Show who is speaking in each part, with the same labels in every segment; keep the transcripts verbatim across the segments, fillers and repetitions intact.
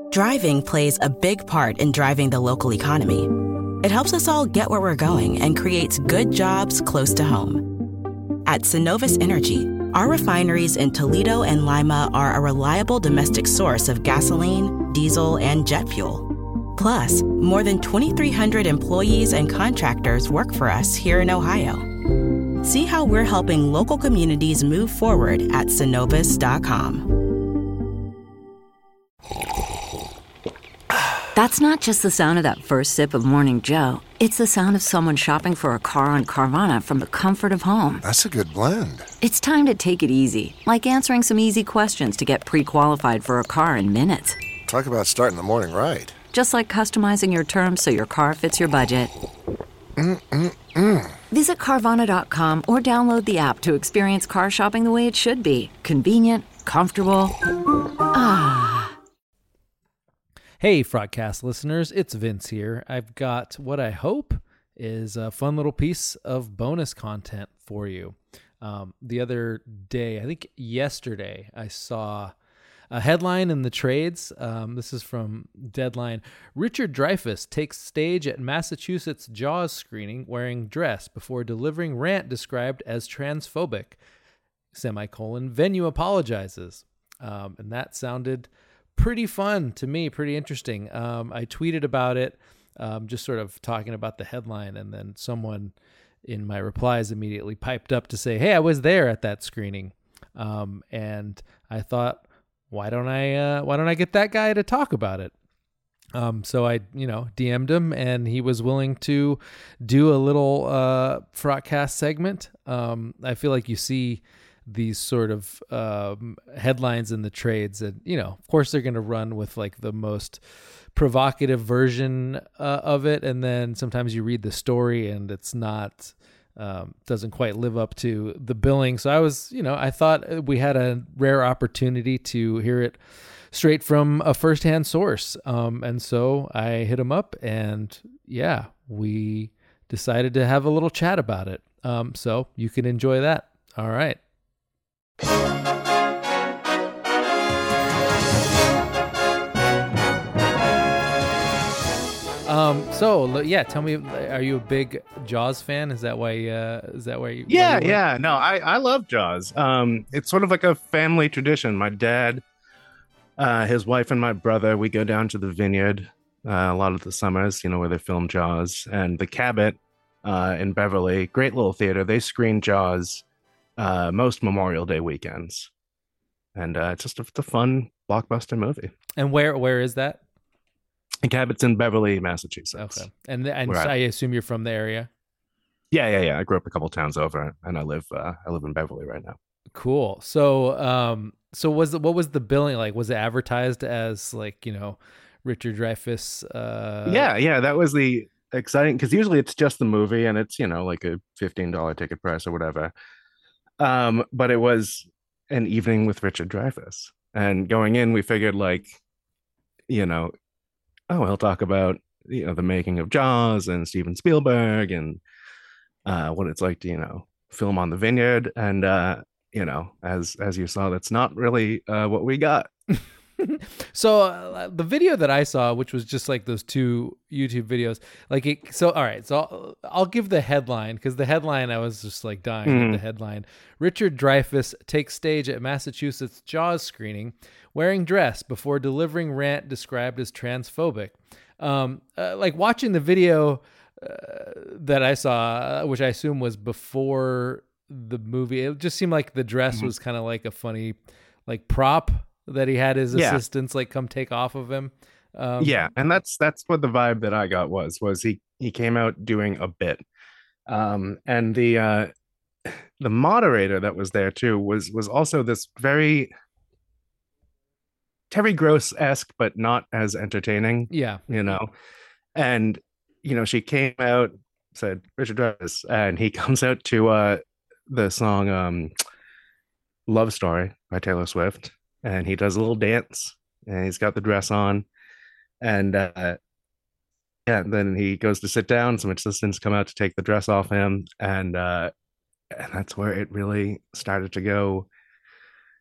Speaker 1: Driving plays a big part in driving the local economy. It helps us all get where we're going and creates good jobs close to home. At Synovus Energy, our refineries in Toledo and Lima are a reliable domestic source of gasoline, diesel, and jet fuel. Plus, more than twenty-three hundred employees and contractors work for us here in Ohio. See how we're helping local communities move forward at synovus dot com.
Speaker 2: That's not just the sound of that first sip of Morning Joe. It's the sound of someone shopping for a car on Carvana from the comfort of home.
Speaker 3: That's a good blend.
Speaker 2: It's time to take it easy, like answering some easy questions to get pre-qualified for a car in minutes.
Speaker 3: Talk about starting the morning right.
Speaker 2: Just like customizing your terms so your car fits your budget.
Speaker 3: Mm-mm-mm.
Speaker 2: Visit Carvana dot com or download the app to experience car shopping the way it should be. Convenient, comfortable. Ah.
Speaker 4: Hey, Frogcast listeners, it's Vince here. I've got what I hope is a fun little piece of bonus content for you. Um, the other day, I think yesterday, I saw a headline in the trades. Um, this is from Deadline. Richard Dreyfuss takes stage at Massachusetts Jaws screening wearing dress before delivering rant described as transphobic. Semicolon, venue apologizes. Um, and that sounded pretty fun to me, pretty interesting. Um, I tweeted about it, um, just sort of talking about the headline, and then someone in my replies immediately piped up to say, hey, I was there at that screening. Um, and I thought, why don't I, uh, why don't I get that guy to talk about it? Um, so I, you know, D M'd him, and he was willing to do a little, uh, Frotcast segment. Um, I feel like you see these sort of um, headlines in the trades, and you know, of course, they're going to run with like the most provocative version uh, of it, and then sometimes you read the story and it's not um, doesn't quite live up to the billing. So I was, you know, I thought we had a rare opportunity to hear it straight from a firsthand source, um, and so I hit him up, and yeah, we decided to have a little chat about it. Um, so you can enjoy that. All right. Um. So yeah, tell me, are you a big Jaws fan? Is that why? Uh, is that why? You,
Speaker 5: yeah,
Speaker 4: why you
Speaker 5: yeah. No, I I love Jaws. Um, it's sort of like a family tradition. My dad, uh, his wife, and my brother, we go down to the Vineyard uh, a lot of the summers. You know, where they film Jaws, and the Cabot uh, in Beverly, great little theater. They screen Jaws uh, most Memorial Day weekends. And uh, it's just a, it's a fun blockbuster movie.
Speaker 4: And where where is that?
Speaker 5: The Cabot's in Beverly, Massachusetts.
Speaker 4: Okay. And and
Speaker 5: I,
Speaker 4: I assume you're from the area?
Speaker 5: Yeah, yeah, yeah. I grew up a couple towns over, and I live uh, I live in Beverly right now.
Speaker 4: Cool. So um so was the, what was the billing like? Was it advertised as like, you know, Richard Dreyfuss? Uh...
Speaker 5: Yeah, yeah. That was the exciting, because usually it's just the movie and it's, you know, like a fifteen dollars ticket price or whatever. Um, but it was an evening with Richard Dreyfuss, and going in, we figured like, you know, oh, he'll talk about, you know, the making of Jaws and Steven Spielberg and uh, what it's like to, you know, film on the Vineyard. And, uh, you know, as as you saw, that's not really uh, what we got.
Speaker 4: So uh, the video that I saw, which was just like those two YouTube videos, like it, so, all right. So I'll, I'll give the headline, because the headline, I was just like dying mm. at the headline. Richard Dreyfuss takes stage at Massachusetts Jaws screening wearing dress before delivering rant described as transphobic. Um, uh, like watching the video uh, that I saw, uh, which I assume was before the movie, it just seemed like the dress mm-hmm. was kind of like a funny, like prop that he had his yeah. assistants like come take off of him. Um,
Speaker 5: yeah, and that's that's what the vibe that I got was was he he came out doing a bit, um, and the uh, the moderator that was there too was was also this very Terry Gross-esque, but not as entertaining.
Speaker 4: Yeah,
Speaker 5: you know, and you know she came out, said Richard Dreyfuss, and he comes out to uh, the song um, "Love Story" by Taylor Swift. And he does a little dance, and he's got the dress on, and uh, yeah, and then he goes to sit down. Some assistants come out to take the dress off him, and uh, and that's where it really started to go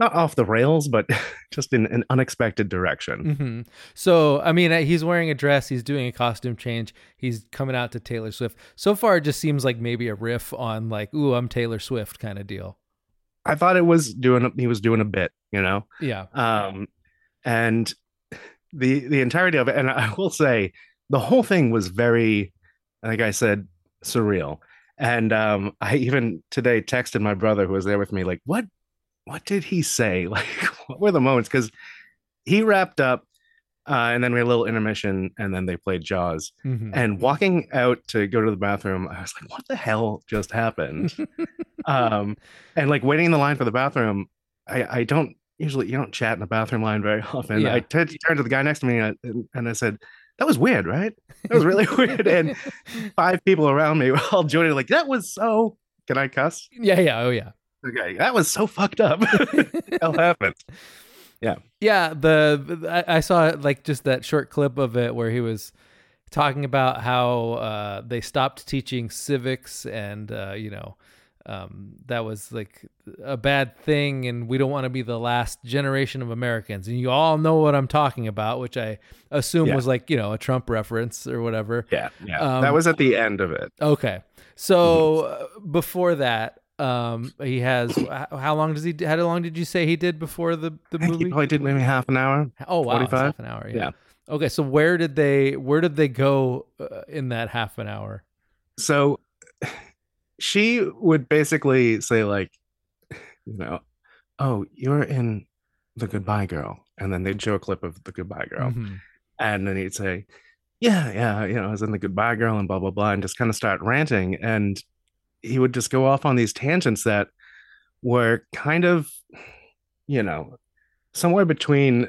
Speaker 5: not off the rails, but just in an unexpected direction.
Speaker 4: Mm-hmm. So, I mean, he's wearing a dress, he's doing a costume change, he's coming out to Taylor Swift. So far, it just seems like maybe a riff on like, ooh, I'm Taylor Swift kind of deal.
Speaker 5: I thought it was doing, he was doing a bit, you know?
Speaker 4: Yeah.
Speaker 5: Um, and the, the entirety of it, and I will say, the whole thing was very, like I said, surreal. And um, I even today texted my brother who was there with me, like, what, what did he say? Like, what were the moments? Because he wrapped up uh, and then we had a little intermission and then they played Jaws.
Speaker 4: Mm-hmm.
Speaker 5: And walking out to go to the bathroom, I was like, what the hell just happened? um, and like waiting in the line for the bathroom, I, I don't usually, you don't chat in the bathroom line very often.
Speaker 4: Yeah.
Speaker 5: I t- turned to the guy next to me and, and I said, that was weird, right? That was really weird. And five people around me were all joining, like, that was so, can I cuss?
Speaker 4: Yeah, yeah, oh yeah.
Speaker 5: Okay, that was so fucked up. What the hell happened? Yeah.
Speaker 4: Yeah, the I, I saw like just that short clip of it where he was talking about how uh, they stopped teaching civics and, uh, you know, um, that was like a bad thing and we don't want to be the last generation of Americans. And you all know what I'm talking about, which I assume
Speaker 5: Yeah.
Speaker 4: was like, you know, a Trump reference or whatever.
Speaker 5: Yeah. Yeah.
Speaker 4: Um,
Speaker 5: that was at the end of it.
Speaker 4: Okay. So uh, before that, um, he has, h- how long does he, how long did you say he did before the, the
Speaker 5: I think
Speaker 4: movie?
Speaker 5: he probably did maybe half an hour.
Speaker 4: Oh, wow. It's
Speaker 5: forty-five?
Speaker 4: half an hour. Yeah.
Speaker 5: Yeah.
Speaker 4: Okay. So where did they, where did they go uh, in that half an hour?
Speaker 5: So she would basically say, like, you know, oh, you're in The Goodbye Girl. And then they'd show a clip of The Goodbye Girl.
Speaker 4: Mhm.
Speaker 5: And then he'd say, yeah, yeah, you know, I was in The Goodbye Girl and blah, blah, blah, and just kind of start ranting. And he would just go off on these tangents that were kind of, you know, somewhere between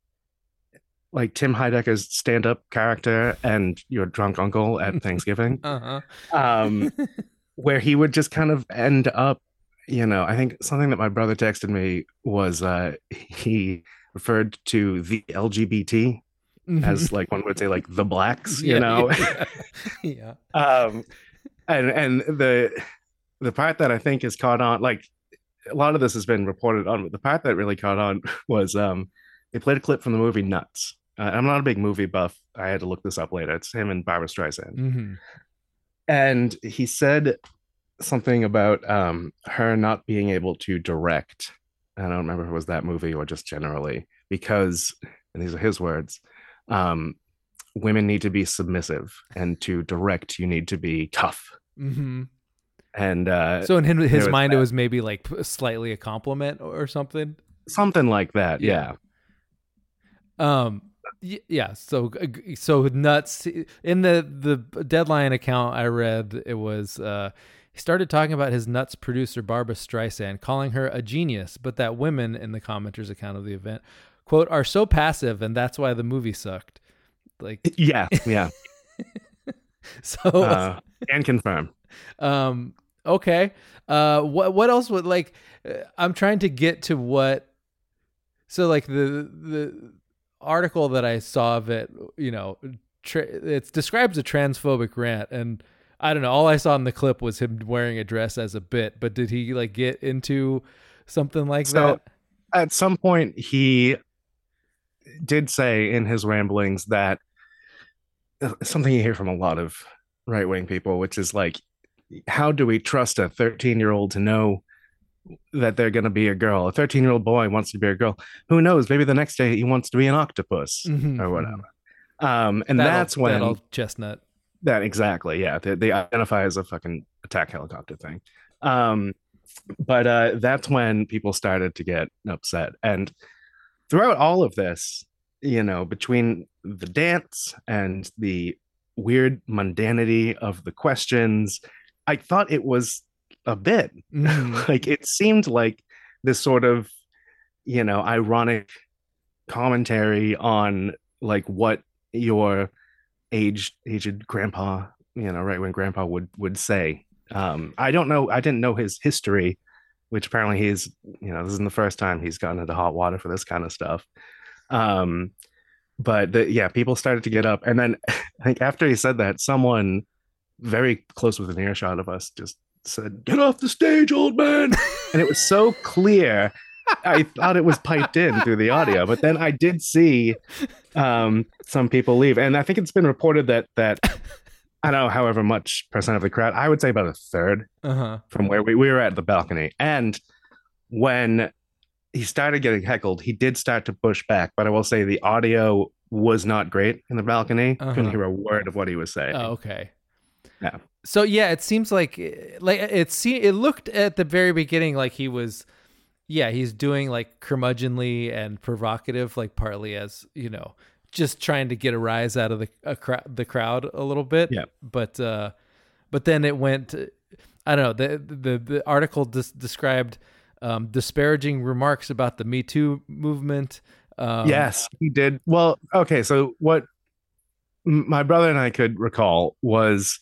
Speaker 5: like Tim Heidecker's stand-up character and your drunk uncle at Thanksgiving,
Speaker 4: Uh-huh.
Speaker 5: um, where he would just kind of end up, you know, I think something that my brother texted me was uh, he referred to the L G B T as like one would say like the blacks, you
Speaker 4: Yeah,
Speaker 5: know.
Speaker 4: yeah. Yeah.
Speaker 5: um and and the the part that I think is caught on, like a lot of this has been reported on, but the part that really caught on was um they played a clip from the movie Nuts. uh, I'm not a big movie buff, I had to look this up later. It's him and Barbara Streisand.
Speaker 4: Mm-hmm.
Speaker 5: And he said something about um her not being able to direct. I don't remember if it was that movie or just generally, because, and these are his words, um women need to be submissive, and to direct you need to be tough.
Speaker 4: Mm-hmm.
Speaker 5: And uh
Speaker 4: So in his, his
Speaker 5: was
Speaker 4: mind,
Speaker 5: that.
Speaker 4: it was maybe like slightly a compliment or something.
Speaker 5: something like that.
Speaker 4: Yeah.
Speaker 5: Yeah.
Speaker 4: Um. y- Yeah. So so Nuts in the the Deadline account I read, it was uh he started talking about his Nuts producer Barbara Streisand, calling her a genius, but that women in the commenters account of the event, quote, are so passive, and that's why the movie sucked. Like,
Speaker 5: Yeah. Yeah.
Speaker 4: so
Speaker 5: uh, and confirm.
Speaker 4: um okay. Uh what what else would, like, uh, I'm trying to get to what, so like the the article that I saw of it, you know, tra- it describes a transphobic rant, and I don't know, all I saw in the clip was him wearing a dress as a bit, but did he like get into something like
Speaker 5: So
Speaker 4: that?
Speaker 5: at some point he did say in his ramblings that uh, something you hear from a lot of right-wing people, which is like, how do we trust a thirteen year old to know that they're going to be a girl? A thirteen year old boy wants to be a girl. Who knows? Maybe the next day he wants to be an octopus
Speaker 4: Mhm,
Speaker 5: or whatever. Um, and
Speaker 4: That
Speaker 5: that's
Speaker 4: old-
Speaker 5: when
Speaker 4: that old chestnut.
Speaker 5: that exactly, yeah. They, they identify as a fucking attack helicopter thing. Um, but uh, that's when people started to get upset. And throughout all of this, you know, between the dance and the weird mundanity of the questions, I thought it was a bit.
Speaker 4: Mhm.
Speaker 5: Like it seemed like this sort of, you know, ironic commentary on like what your aged aged grandpa, you know, right when grandpa would would say. Um, I don't know. I didn't know his history, which apparently he's, you know, this isn't the first time he's gotten into hot water for this kind of stuff. Um, but the, yeah, people started to get up, and then I think after he said that, someone very close within earshot of us just said, "Get off the stage, old man!" And it was so clear. I thought it was piped in through the audio, but then I did see um, some people leave, and I think it's been reported that that I don't know, however much percent of the crowd, I would say about a third
Speaker 4: Uh-huh.
Speaker 5: from where we, we were at the balcony. And when he started getting heckled, he did start to push back, but I will say the audio was not great in the balcony.
Speaker 4: Uh-huh.
Speaker 5: Couldn't hear a word of what he was saying.
Speaker 4: Oh, okay.
Speaker 5: Yeah.
Speaker 4: So yeah, it seems like like it see it looked at the very beginning like he was, yeah, he's doing like curmudgeonly and provocative, like partly as, you know, just trying to get a rise out of the a cr- the crowd a little bit.
Speaker 5: Yeah.
Speaker 4: But uh, but then it went. I don't know. The the the article des- described um, disparaging remarks about the Me Too movement. Um,
Speaker 5: Yes, he did. Well, okay. So what m- my brother and I could recall was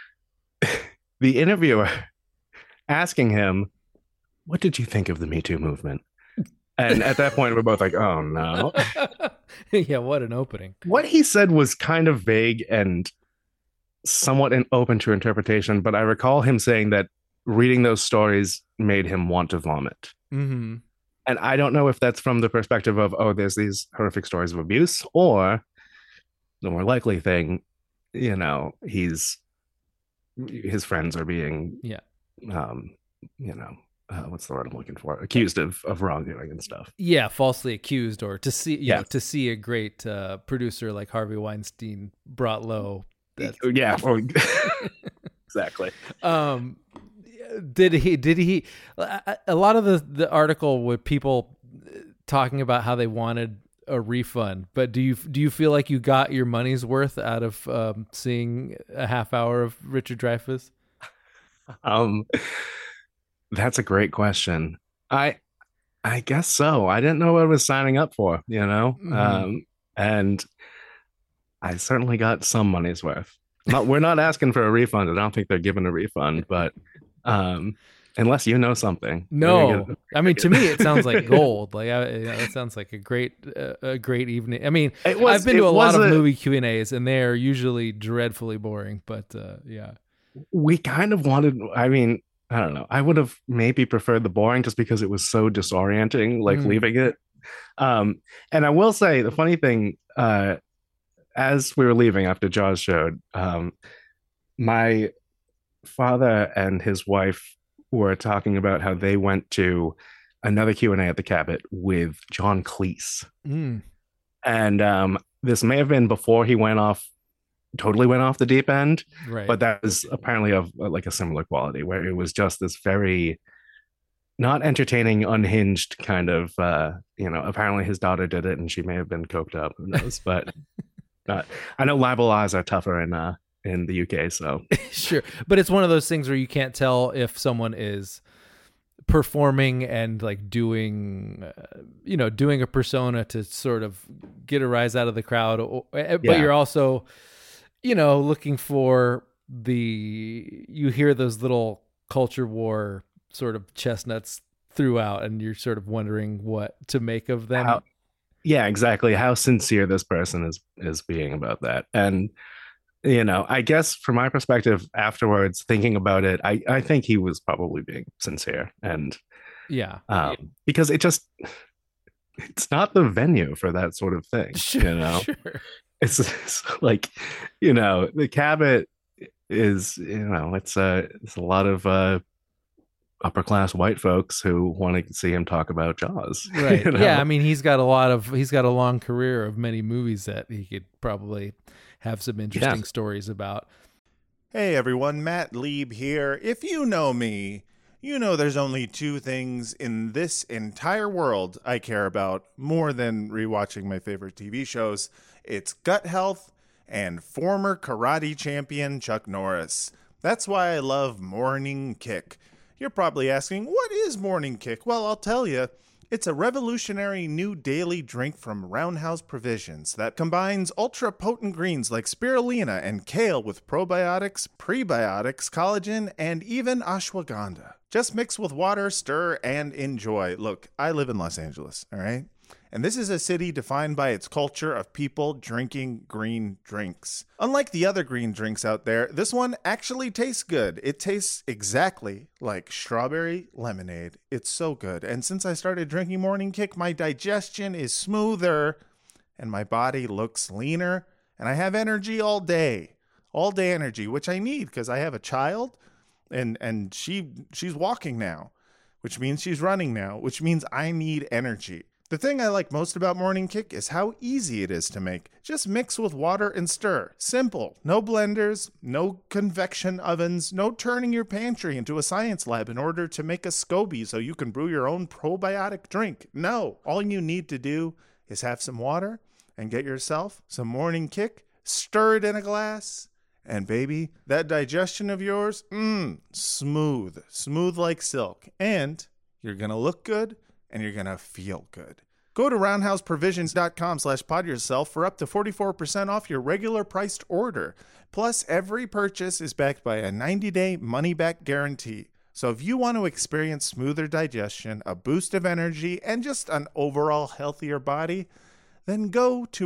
Speaker 5: the interviewer asking him, "What did you think of the Me Too movement?" And at that point, we're both like, "Oh no."
Speaker 4: Yeah, what an opening.
Speaker 5: What he said was kind of vague and somewhat in, open to interpretation, but I recall him saying that reading those stories made him want to vomit.
Speaker 4: Mm-hmm.
Speaker 5: And I don't know if that's from the perspective of, oh, there's these horrific stories of abuse, or the more likely thing, you know, he's his friends are being,
Speaker 4: Yeah.
Speaker 5: um, you know, uh, what's the word I'm looking for? Accused of of wrongdoing and stuff.
Speaker 4: Yeah, falsely accused, or to see, you
Speaker 5: Yeah.
Speaker 4: know, to see a great uh, producer like Harvey Weinstein brought low. That's,
Speaker 5: Yeah, or, exactly.
Speaker 4: um, did he? Did he? A a lot of the the article with people talking about how they wanted a refund, but do you do you feel like you got your money's worth out of um, seeing a half hour of Richard Dreyfuss?
Speaker 5: Um, that's a great question. I I guess so. I didn't know what I was signing up for, you know?
Speaker 4: Mhm.
Speaker 5: Um, and I certainly got some money's worth. Not, we're not asking for a refund. I don't think they're giving a refund, but um, unless you know something.
Speaker 4: No,
Speaker 5: Get,
Speaker 4: I mean, to me, it sounds like gold. Like, I, you know, it sounds like a great, uh, a great evening. I mean,
Speaker 5: It was-
Speaker 4: I've been to
Speaker 5: it
Speaker 4: a lot
Speaker 5: was
Speaker 4: of
Speaker 5: a-
Speaker 4: movie Q and A's, and they are usually dreadfully boring. But uh, yeah,
Speaker 5: we kind of wanted, I mean, I don't know. I would have maybe preferred the boring just because it was so disorienting, like
Speaker 4: Mm.
Speaker 5: leaving it. Um, and I will say the funny thing, uh, as we were leaving after Jaws showed, um, my father and his wife were talking about how they went to another Q and A at the Cabot with John Cleese.
Speaker 4: mm.
Speaker 5: And um, this may have been before he went off, totally went off the deep end,
Speaker 4: Right.
Speaker 5: but that was apparently of uh, like a similar quality where it was just this very not entertaining, unhinged kind of, uh, you know, apparently his daughter did it and she may have been coked up, who knows, but uh, I know libel laws are tougher in, uh, in the U K, so.
Speaker 4: Sure, but it's one of those things where you can't tell if someone is performing and like doing, uh, you know, doing a persona to sort of get a rise out of the crowd, or, but
Speaker 5: Yeah.
Speaker 4: you're also, you know, looking for the, you hear those little culture war sort of chestnuts throughout, and you're sort of wondering what to make of them.
Speaker 5: How, yeah, exactly. How sincere this person is is being about that. And, you know, I guess from my perspective afterwards, thinking about it, I, I think he was probably being sincere. And
Speaker 4: Yeah.
Speaker 5: um, because it just, it's not the venue for that sort of thing,
Speaker 4: Sure,
Speaker 5: you know?
Speaker 4: sure.
Speaker 5: It's, it's like, you know, the Cabot is, you know, it's a, it's a lot of uh, upper class white folks who want to see him talk about Jaws.
Speaker 4: Right.
Speaker 5: you know?
Speaker 4: Yeah. I mean, he's got a lot of, he's got a long career of many movies that he could probably have some interesting
Speaker 5: Yeah.
Speaker 4: stories about.
Speaker 6: Hey everyone, Matt Lieb here. If you know me, you know there's only two things in this entire world I care about more than rewatching my favorite T V shows. It's gut health and former karate champion Chuck Norris. That's why I love Morning Kick. You're probably asking, what is Morning Kick? Well, I'll tell you. It's a revolutionary new daily drink from Roundhouse Provisions that combines ultra-potent greens like spirulina and kale with probiotics, prebiotics, collagen, and even ashwagandha. Just mix with water, stir, and enjoy. Look, I live in Los Angeles, all right? And this is a city defined by its culture of people drinking green drinks. Unlike the other green drinks out there, this one actually tastes good. It tastes exactly like strawberry lemonade. It's so good. And since I started drinking Morning Kick, my digestion is smoother and my body looks leaner and I have energy all day. All day energy, which I need because I have a child and and she she's walking now, which means she's running now, which means I need energy. The thing I like most about Morning Kick is how easy it is to make. Just mix with water and stir. Simple. No blenders, no convection ovens, no turning your pantry into a science lab in order to make a SCOBY so you can brew your own probiotic drink. No. All you need to do is have some water and get yourself some Morning Kick, stir it in a glass, and baby, that digestion of yours, mmm, smooth. Smooth like silk. And you're going to look good. And you're going to feel good. Go to roundhouseprovisions.com slash pod yourself for up to forty-four percent off your regular priced order. Plus, every purchase is backed by a ninety-day money-back guarantee. So if you want to experience smoother digestion, a boost of energy, and just an overall healthier body, then go to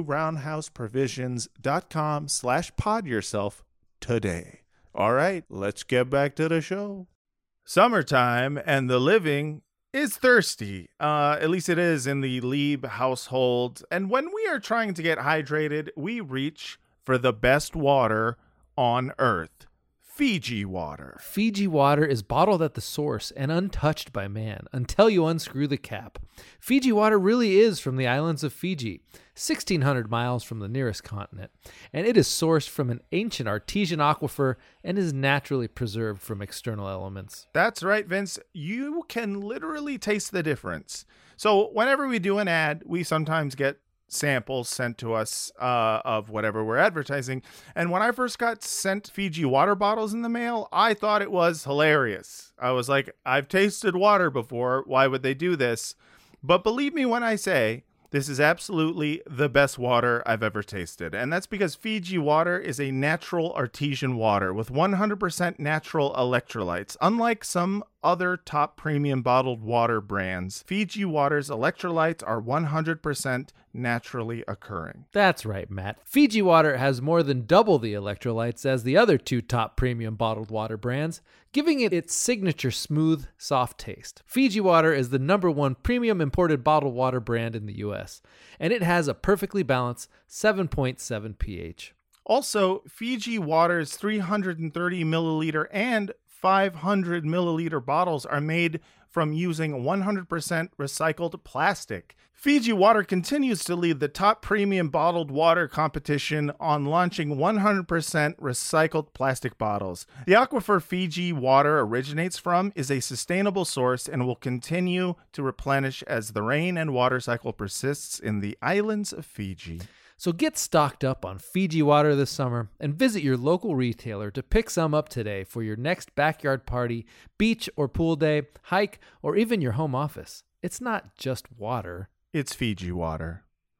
Speaker 6: roundhouseprovisions.com slash pod yourself today. All right, let's get back to the show. Summertime and the living is thirsty. Uh, at least it is in the Lieb household. And when we are trying to get hydrated, we reach for the best water on Earth. Fiji water.
Speaker 4: Fiji water is bottled at the source and untouched by man until you unscrew the cap. Fiji water really is from the islands of Fiji, sixteen hundred miles from the nearest continent, and it is sourced from an ancient artesian aquifer and is naturally preserved from external elements.
Speaker 6: That's right, Vince. You can literally taste the difference. So whenever we do an ad, we sometimes get samples sent to us uh, of whatever we're advertising. And when I first got sent Fiji water bottles in the mail, I thought it was hilarious. I was like, I've tasted water before. Why would they do this? But believe me when I say, this is absolutely the best water I've ever tasted. And that's because Fiji water is a natural artesian water with one hundred percent natural electrolytes. Unlike some other top premium bottled water brands, Fiji water's electrolytes are one hundred percent naturally occurring.
Speaker 4: That's right, Matt. Fiji water has more than double the electrolytes as the other two top premium bottled water brands, giving it its signature smooth, soft taste. Fiji water is the number one premium imported bottled water brand in the U S, and it has a perfectly balanced seven point seven pH.
Speaker 6: Also, Fiji water's three hundred thirty milliliter and five hundred milliliter bottles are made from using one hundred percent recycled plastic. Fiji water continues to lead the top premium bottled water competition on launching one hundred percent recycled plastic bottles. The aquifer Fiji water originates from is a sustainable source and will continue to replenish as the rain and water cycle persists in the islands of Fiji.
Speaker 4: So get stocked up on Fiji water this summer and visit your local retailer to pick some up today for your next backyard party, beach or pool day, hike, or even your home office. It's not just water.
Speaker 6: It's Fiji water.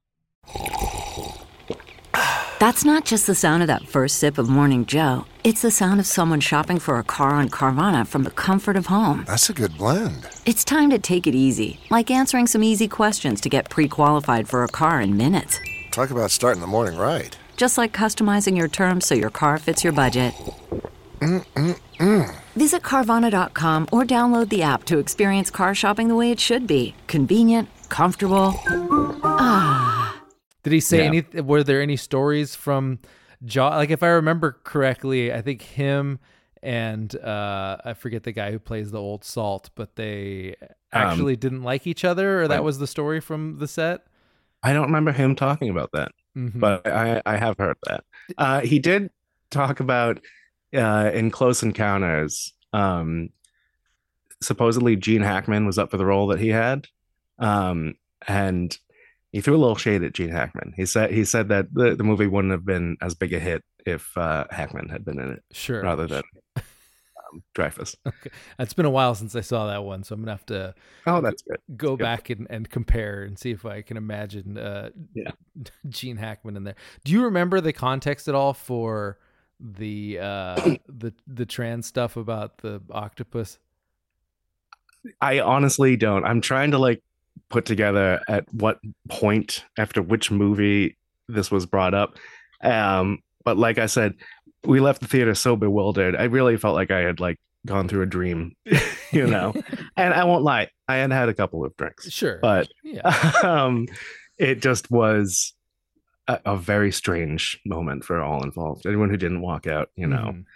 Speaker 2: That's not just the sound of that first sip of Morning Joe. It's the sound of someone shopping for a car on Carvana from the comfort of home.
Speaker 3: That's a good blend.
Speaker 2: It's time to take it easy, like answering some easy questions to get pre-qualified for a car in minutes.
Speaker 3: Talk about starting the morning right.
Speaker 2: Just like customizing your terms so your car fits your budget.
Speaker 3: Mm-mm-mm.
Speaker 2: Visit Carvana dot com or download the app to experience car shopping the way it should be. Convenient, comfortable. Ah.
Speaker 4: Did he say
Speaker 5: Yeah.
Speaker 4: any? Were there any stories from Jaw? Like, if I remember correctly, I think him and uh, I forget the guy who plays the old Salt, but they actually
Speaker 5: Um,
Speaker 4: didn't like each other, or that
Speaker 5: like-
Speaker 4: was the story from the set.
Speaker 5: I don't remember him talking about that,
Speaker 4: Mhm.
Speaker 5: but I, I have heard that. Uh, he did talk about uh, in Close Encounters, um, supposedly Gene Hackman was up for the role that he had. Um, and he threw a little shade at Gene Hackman. He said he said that the, the movie wouldn't have been as big a hit if uh, Hackman had been in it
Speaker 4: Sure.
Speaker 5: rather than um, Dreyfus.
Speaker 4: Okay. It's been a while since I saw that one, so I'm gonna have to
Speaker 5: Oh, that's good.
Speaker 4: go
Speaker 5: Yep.
Speaker 4: back and, and compare and see if I can imagine uh,
Speaker 5: Yeah.
Speaker 4: Gene Hackman in there. Do you remember the context at all for the uh, the the trans stuff about the octopus?
Speaker 5: I honestly don't. I'm trying to like put together at what point after which movie this was brought up. Um, but like I said, we left the theater so bewildered. I really felt like I had like gone through a dream, you know. And I won't lie, I had had a couple of drinks.
Speaker 4: Sure.
Speaker 5: But
Speaker 4: yeah.
Speaker 5: um, it just was a, a very strange moment for all involved. Anyone who didn't walk out, you know,
Speaker 4: Mhm.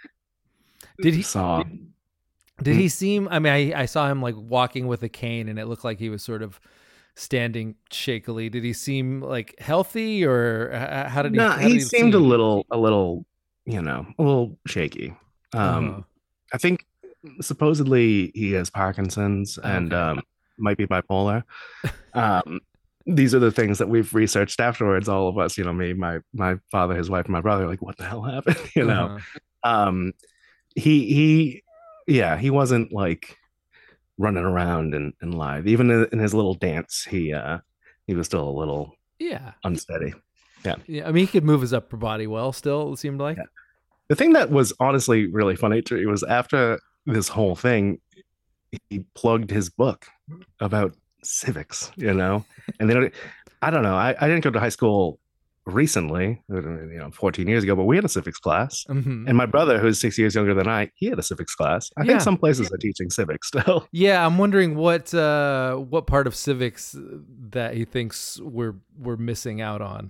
Speaker 4: Did he
Speaker 5: saw.
Speaker 4: Did he seem? I mean, I, I saw him like walking with a cane, and it looked like he was sort of standing shakily. Did he seem like healthy, or uh, how did he?
Speaker 5: No,
Speaker 4: how
Speaker 5: he
Speaker 4: did he
Speaker 5: seemed a
Speaker 4: seem?
Speaker 5: little, a little, you know, a little shaky. Um,
Speaker 4: Uh-huh.
Speaker 5: I think supposedly he has Parkinson's and
Speaker 4: Okay.
Speaker 5: um, might be bipolar. Um, these are the things that we've researched afterwards. All of us, you know, me, my my father, his wife, and my brother, like, what the hell happened? You know,
Speaker 4: Uh-huh.
Speaker 5: um, he he, yeah, he wasn't like running around and, and live. Even in in his little dance, he uh, he was still a little
Speaker 4: Yeah.
Speaker 5: unsteady. Yeah.
Speaker 4: Yeah. I mean, he could move his upper body well. Still, it seemed like.
Speaker 5: Yeah. The thing that was honestly really funny to me was after this whole thing, he plugged his book about civics, you know, and then I don't know. I, I didn't go to high school recently, you know, fourteen years ago, but we had a civics class.
Speaker 4: Mhm.
Speaker 5: And my brother, who's six years younger than I, he had a civics class. I
Speaker 4: Yeah.
Speaker 5: think some places are teaching civics still.
Speaker 4: Yeah, I'm wondering what uh, what part of civics that he thinks we're we're missing out on.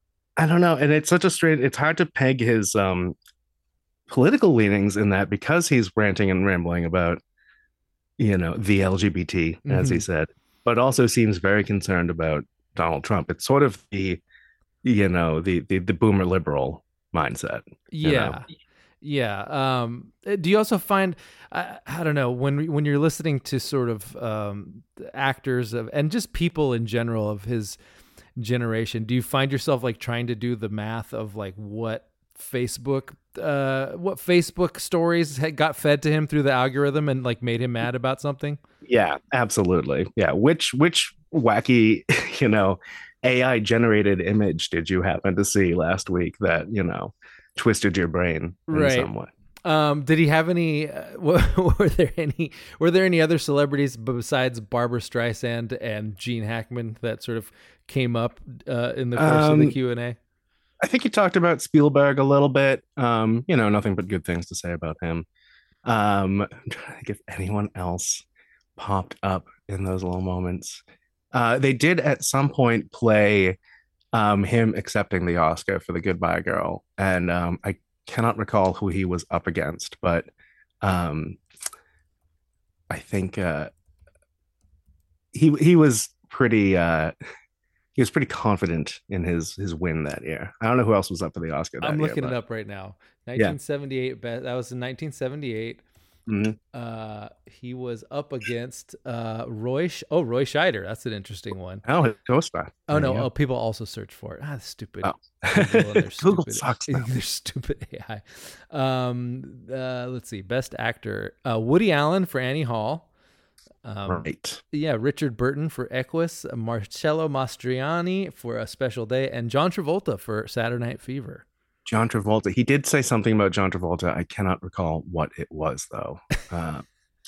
Speaker 5: I don't know. And it's such a strange, it's hard to peg his um, political leanings in that because he's ranting and rambling about, you know, the L G B T, as he
Speaker 4: Mhm.
Speaker 5: said, but also seems very concerned about Donald Trump. It's sort of the, you know, the the, the boomer liberal mindset. you
Speaker 4: Yeah.
Speaker 5: know?
Speaker 4: Yeah. Um, do you also find, I, I don't know, when when you're listening to sort of um, actors of, and just people in general of his generation, do you find yourself like trying to do the math of like what Facebook, uh, what Facebook stories had got fed to him through the algorithm and like made him mad about something?
Speaker 5: Yeah, absolutely. Yeah. Which which wacky, you know, A I generated image did you happen to see last week that, you know, twisted your brain in
Speaker 4: Right.
Speaker 5: some way?
Speaker 4: Um, did he have any? Uh, were there any? Were there any other celebrities besides Barbara Streisand and Gene Hackman that sort of came up uh, in the course of the
Speaker 5: Um,
Speaker 4: Q and A?
Speaker 5: I think you talked about Spielberg a little bit. Um, you know, nothing but good things to say about him. Um, I'm trying to think if anyone else popped up in those little moments. Uh, they did at some point play um, him accepting the Oscar for The Goodbye Girl, and um, I cannot recall who he was up against, but um, I think uh, he he was pretty. Uh, he was pretty confident in his his win that year. I don't know who else was up for the Oscar. That
Speaker 4: I'm
Speaker 5: year,
Speaker 4: looking
Speaker 5: but-
Speaker 4: it up right now. nineteen seventy-eight. Be- that was in nineteen seventy-eight.
Speaker 5: Mhm.
Speaker 4: Uh, he was up against uh, Roy. Sch- oh, Roy Scheider. That's an interesting one.
Speaker 5: Oh, his co-star.
Speaker 4: Oh
Speaker 5: There
Speaker 4: no!
Speaker 5: you go.
Speaker 4: Oh, people also search for it. Ah, stupid.
Speaker 5: Oh.
Speaker 4: Google and their
Speaker 5: Google
Speaker 4: stupid-
Speaker 5: sucks now.
Speaker 4: Their stupid A I. Um, uh, let's see. Best actor: uh, Woody Allen for Annie Hall. Um,
Speaker 5: Right.
Speaker 4: Yeah, Richard Burton for Equus, Marcello Mastroianni for A Special Day, and John Travolta for Saturday Night Fever.
Speaker 5: John Travolta. He did say something about John Travolta. I cannot recall what it was though. Uh,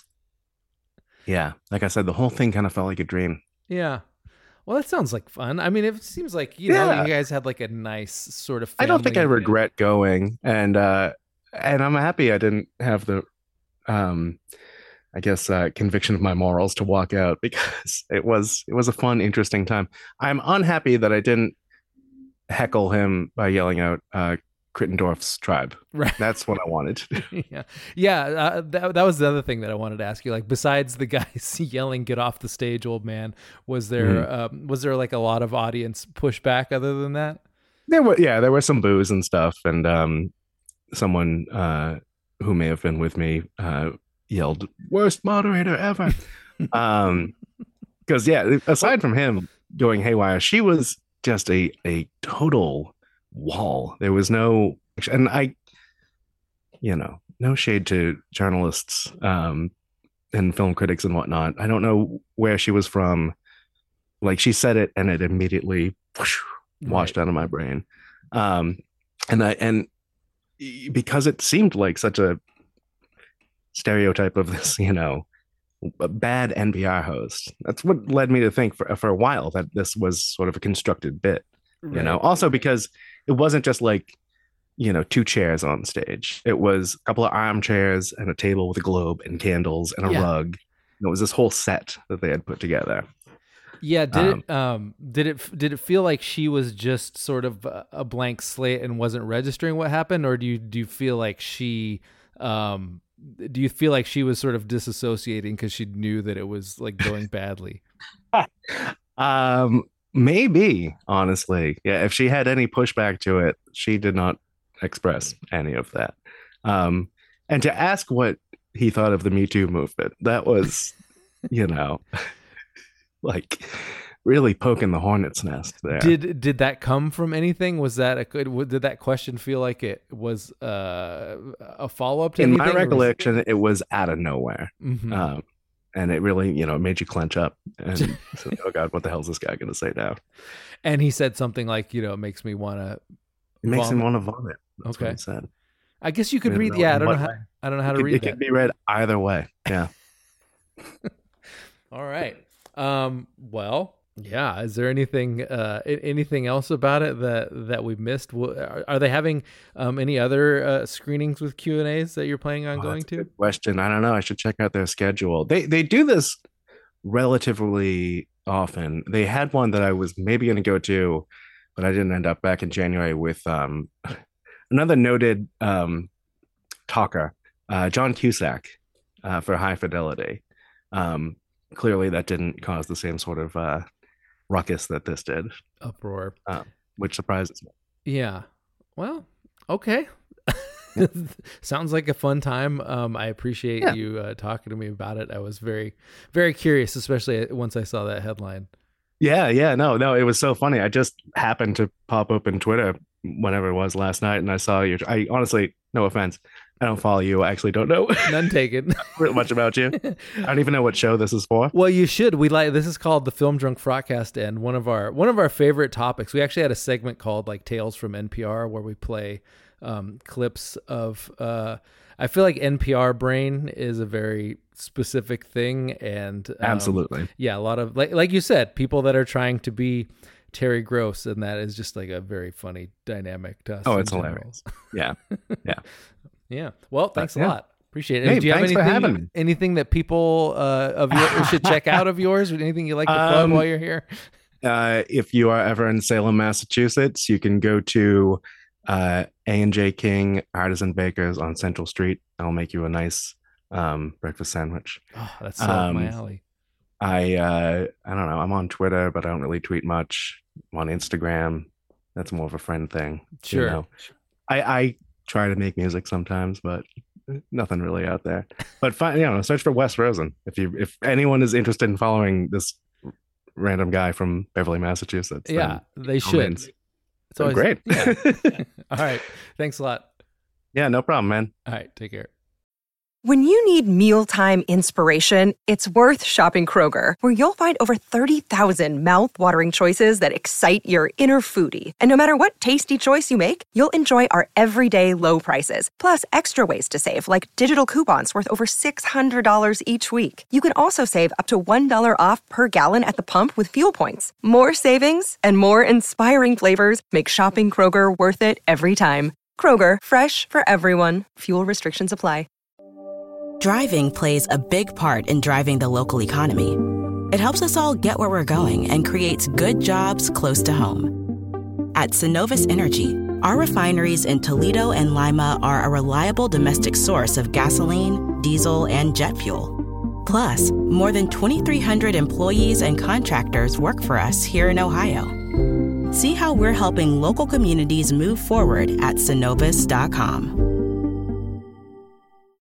Speaker 5: yeah, like I said, the whole thing kind of felt like a dream.
Speaker 4: Yeah. Well, that sounds like fun. I mean, it seems like, you know,
Speaker 5: Yeah.
Speaker 4: you guys had like a nice sort of
Speaker 5: I don't think I
Speaker 4: family-
Speaker 5: regret going, and uh, and I'm happy I didn't have the, um, I guess, uh, conviction of my morals to walk out because it was it was a fun, interesting time. I'm unhappy that I didn't heckle him by yelling out uh, Crittendorf's tribe.
Speaker 4: Right.
Speaker 5: That's what I wanted to do.
Speaker 4: yeah. Yeah. Uh, that, that was the other thing that I wanted to ask you. Like, besides the guys yelling, "Get off the stage, old man," was there,
Speaker 5: Mm-hmm.
Speaker 4: um, was there like a lot of audience pushback other than that?
Speaker 5: There were yeah, there were some boos and stuff, and um, someone uh, who may have been with me uh, yelled, "Worst moderator ever." um, because yeah, aside from him going haywire, she was just a a total wall. There was no, and I, you know, no shade to journalists um, and film critics and whatnot. I don't know where she was from. Like, she said it, and it immediately whoosh, washed out of my brain. Um, and I and because it seemed like such a stereotype of this, you know, a bad N P R host. That's what led me to think for for a while that this was sort of a constructed bit. Right. You know, also because it wasn't just like, you know, two chairs on stage. It was a couple of armchairs and a table with a globe and candles and a yeah. rug. It was this whole set that they had put together.
Speaker 4: Yeah, did um, it um did it did it feel like she was just sort of a blank slate and wasn't registering what happened, or do you do you feel like she um do you feel like she was sort of disassociating because she knew that it was like going badly?
Speaker 5: um maybe, honestly. Yeah, if she had any pushback to it, she did not express any of that. Um and to ask what he thought of the Me Too movement, that was, you know, like really poking the hornet's nest there.
Speaker 4: Did did that come from anything? Was that a good? Did that question feel like it was uh, a follow up to
Speaker 5: In
Speaker 4: anything?
Speaker 5: In my recollection, was... it was out of nowhere,
Speaker 4: mm-hmm. um,
Speaker 5: and it really, you know, made you clench up and say, "Oh God, what the hell is this guy going to say now?"
Speaker 4: And he said something like, "You know, it makes me want to."
Speaker 5: It makes vomit. him want to vomit. That's
Speaker 4: okay.
Speaker 5: what he said.
Speaker 4: I guess you could read. Yeah, I don't know how. I don't know how to
Speaker 5: could,
Speaker 4: read.
Speaker 5: It
Speaker 4: that.
Speaker 5: could be read either way. Yeah.
Speaker 4: All right. Um, well, yeah. Is there anything, uh, anything else about it that, that we missed? Are, are they having, um, any other, uh, screenings with Q and A's that you're planning on oh, going to?
Speaker 5: Good question. I don't know. I should check out their schedule. They, they do this relatively often. They had one that I was maybe going to go to, but I didn't end up back in January with, um, another noted, um, talker, uh, John Cusack, uh, for High Fidelity. Um, Clearly, that didn't cause the same sort of uh, ruckus that this did.
Speaker 4: Uproar.
Speaker 5: Uh, which surprises me.
Speaker 4: Yeah. Well, okay. Sounds like a fun time. Um, I appreciate yeah. you uh, talking to me about it. I was very, very curious, especially once I saw that headline.
Speaker 5: Yeah, yeah. No, no, it was so funny. I just happened to pop open Twitter whenever it was last night, and I saw your... I honestly, no offense, I don't follow you. I actually don't know.
Speaker 4: None taken.
Speaker 5: Real much about you. I don't even know what show this is for.
Speaker 4: Well, you should. We like this is called the Film Drunk Frotcast, and one of our one of our favorite topics. We actually had a segment called like Tales from N P R where we play um, clips of. Uh, I feel like N P R brain is a very specific thing, and um,
Speaker 5: absolutely,
Speaker 4: yeah, a lot of like like you said, people that are trying to be Terry Gross, and that is just like a very funny dynamic to us.
Speaker 5: Oh, it's hilarious. Yeah, yeah.
Speaker 4: Yeah. Well, thanks
Speaker 5: uh, yeah.
Speaker 4: a lot. Appreciate it.
Speaker 5: Hey,
Speaker 4: Do you have
Speaker 5: thanks
Speaker 4: anything,
Speaker 5: for having me.
Speaker 4: anything that people uh, of yours should check out of yours? Anything you like to plug um, while you're here?
Speaker 5: Uh, if you are ever in Salem, Massachusetts, you can go to uh, A and J King Artisan Bakers on Central Street. I'll make you a nice um, breakfast sandwich.
Speaker 4: Oh, that's so um, up my alley.
Speaker 5: I uh, I don't know. I'm on Twitter, but I don't really tweet much. I'm on Instagram. That's more of a friend thing.
Speaker 4: Sure.
Speaker 5: You know? I, I try to make music sometimes, but nothing really out there. But find, you know, search for Wes Rosen if you if anyone is interested in following this random guy from Beverly, Massachusetts.
Speaker 4: Yeah, they should.
Speaker 5: It's
Speaker 4: always
Speaker 5: great.
Speaker 4: Yeah. All right. Thanks a lot.
Speaker 5: Yeah, no problem, man.
Speaker 4: All right. Take care.
Speaker 7: When you need mealtime inspiration, it's worth shopping Kroger, where you'll find over thirty thousand mouth-watering choices that excite your inner foodie. And no matter what tasty choice you make, you'll enjoy our everyday low prices, plus extra ways to save, like digital coupons worth over six hundred dollars each week. You can also save up to one dollar off per gallon at the pump with fuel points. More savings and more inspiring flavors make shopping Kroger worth it every time. Kroger, fresh for everyone. Fuel restrictions apply.
Speaker 1: Driving plays a big part in driving the local economy. It helps us all get where we're going and creates good jobs close to home. At Synovus Energy, our refineries in Toledo and Lima are a reliable domestic source of gasoline, diesel, and jet fuel. Plus, more than twenty-three hundred employees and contractors work for us here in Ohio. See how we're helping local communities move forward at synovus dot com.